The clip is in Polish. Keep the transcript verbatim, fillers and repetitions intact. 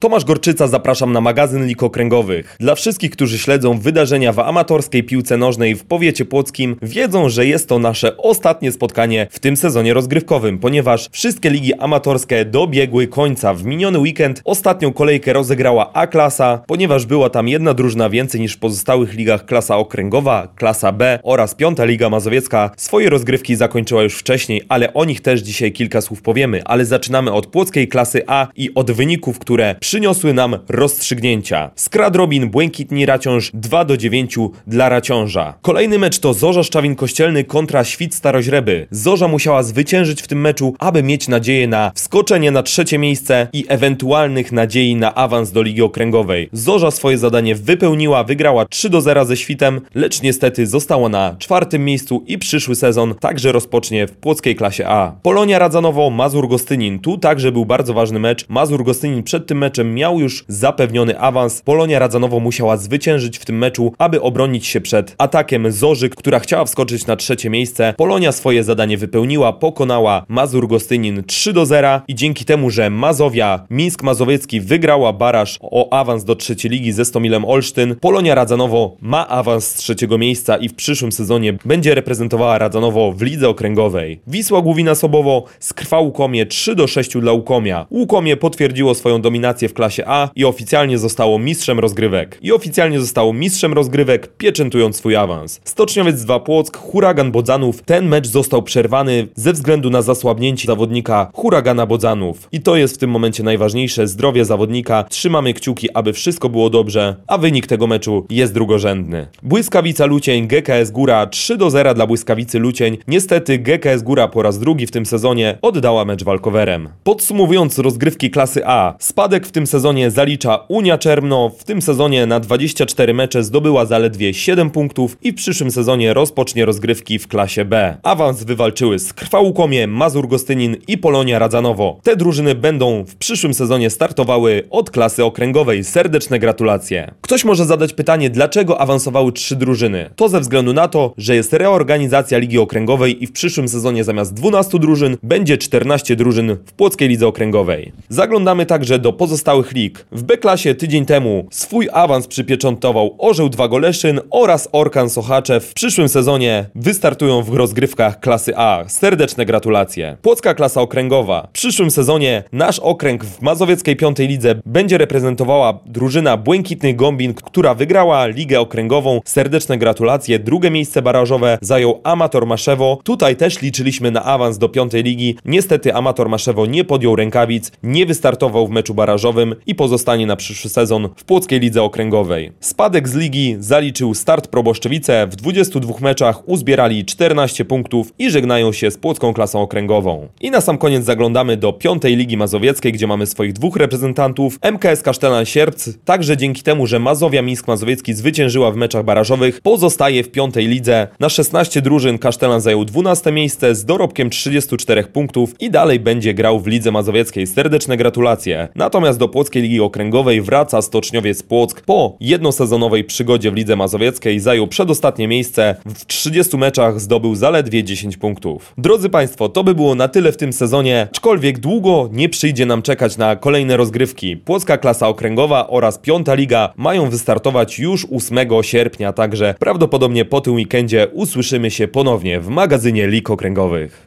Tomasz Gorczyca, zapraszam na magazyn Lig Okręgowych. Dla wszystkich, którzy śledzą wydarzenia w amatorskiej piłce nożnej w powiecie płockim, wiedzą, że jest to nasze ostatnie spotkanie w tym sezonie rozgrywkowym, ponieważ wszystkie ligi amatorskie dobiegły końca. W miniony weekend ostatnią kolejkę rozegrała A-klasa, ponieważ była tam jedna drużyna więcej niż w pozostałych ligach, klasa okręgowa, klasa B oraz piąta Liga Mazowiecka. Swoje rozgrywki zakończyła już wcześniej, ale o nich też dzisiaj kilka słów powiemy, ale zaczynamy od płockiej klasy A i od wyników, które przyniosły nam rozstrzygnięcia. Skradł Robin, Błękitni Raciąż dwa do dziewięciu dla Raciąża. Kolejny mecz to Zorza Szczawin Kościelny kontra Świt Staroźreby. Zorza musiała zwyciężyć w tym meczu, aby mieć nadzieję na wskoczenie na trzecie miejsce i ewentualnych nadziei na awans do Ligi Okręgowej. Zorza swoje zadanie wypełniła, wygrała trzy do zera ze Świtem, lecz niestety została na czwartym miejscu i przyszły sezon także rozpocznie w płockiej klasie A. Polonia Radzanowo, Mazur Gostynin. Tu także był bardzo ważny mecz. Mazur Gostynin przed tym meczem miał już zapewniony awans. Polonia Radzanowo musiała zwyciężyć w tym meczu, aby obronić się przed atakiem Zorzy, która chciała wskoczyć na trzecie miejsce. Polonia swoje zadanie wypełniła, pokonała Mazur Gostynin trzy do zera i dzięki temu, że Mazowia Mińsk Mazowiecki wygrała baraż o awans do trzeciej ligi ze Stomilem Olsztyn, Polonia Radzanowo ma awans z trzeciego miejsca i w przyszłym sezonie będzie reprezentowała Radzanowo w lidze okręgowej. Wisła Główina Sobowo skrwa Łukomie trzy do sześciu dla Łukomia. Łukomie potwierdziło swoją dominację w klasie A i oficjalnie zostało mistrzem rozgrywek. I oficjalnie zostało mistrzem rozgrywek, pieczętując swój awans. Stoczniowiec dwa Płock, Huragan Bodzanów. Ten mecz został przerwany ze względu na zasłabnięcie zawodnika Huragana Bodzanów. I to jest w tym momencie najważniejsze, zdrowie zawodnika. Trzymamy kciuki, aby wszystko było dobrze, a wynik tego meczu jest drugorzędny. Błyskawica Lucień, G K S Góra trzy do zera dla Błyskawicy Lucień. Niestety G K S Góra po raz drugi w tym sezonie oddała mecz walkowerem. Podsumowując rozgrywki klasy A, spadek w tym sezonie zalicza Unia Czermno. W tym sezonie na dwadzieścia cztery mecze zdobyła zaledwie siedem punktów i w przyszłym sezonie rozpocznie rozgrywki w klasie B. Awans wywalczyły Skrwa Łukomie, Mazur Gostynin i Polonia Radzanowo. Te drużyny będą w przyszłym sezonie startowały od klasy okręgowej. Serdeczne gratulacje. Ktoś może zadać pytanie, dlaczego awansowały trzy drużyny? To ze względu na to, że jest reorganizacja Ligi Okręgowej i w przyszłym sezonie zamiast dwunastu drużyn będzie czternaście drużyn w płockiej lidze okręgowej. Zaglądamy także do pozostałych lig. W B-klasie tydzień temu swój awans przypieczętował Orzeł dwa Goleszyn oraz Orkan Sochaczew. W przyszłym sezonie wystartują w rozgrywkach klasy A. Serdeczne gratulacje. Płocka klasa okręgowa. W przyszłym sezonie nasz okręg w mazowieckiej piątej lidze będzie reprezentowała drużyna Błękitnych Gombin, która wygrała ligę okręgową. Serdeczne gratulacje. Drugie miejsce barażowe zajął Amator Maszewo. Tutaj też liczyliśmy na awans do piątej ligi. Niestety Amator Maszewo nie podjął rękawic, nie wystartował w meczu barażowym i pozostanie na przyszły sezon w płockiej lidze okręgowej. Spadek z ligi zaliczył Start Proboszczewice. W dwudziestu dwóch meczach uzbierali czternaście punktów i żegnają się z płocką klasą okręgową. I na sam koniec zaglądamy do piątej Ligi Mazowieckiej, gdzie mamy swoich dwóch reprezentantów. M K S Kasztelan Sierpc, także dzięki temu, że Mazowia Mińsk Mazowiecki zwyciężyła w meczach barażowych, pozostaje w piątej lidze. Na szesnaście drużyn Kasztelan zajął dwunaste miejsce z dorobkiem trzydziestu czterech punktów i dalej będzie grał w Lidze Mazowieckiej. Serdeczne gratulacje. Natomiast do płockiej Ligi Okręgowej wraca Stoczniowiec Płock. Po jednosezonowej przygodzie w Lidze Mazowieckiej zajął przedostatnie miejsce. W trzydziestu meczach zdobył zaledwie dziesięć punktów. Drodzy Państwo, to by było na tyle w tym sezonie, aczkolwiek długo nie przyjdzie nam czekać na kolejne rozgrywki. Płocka klasa okręgowa oraz piąta liga mają wystartować już ósmego sierpnia, także prawdopodobnie po tym weekendzie usłyszymy się ponownie w magazynie Lig Okręgowych.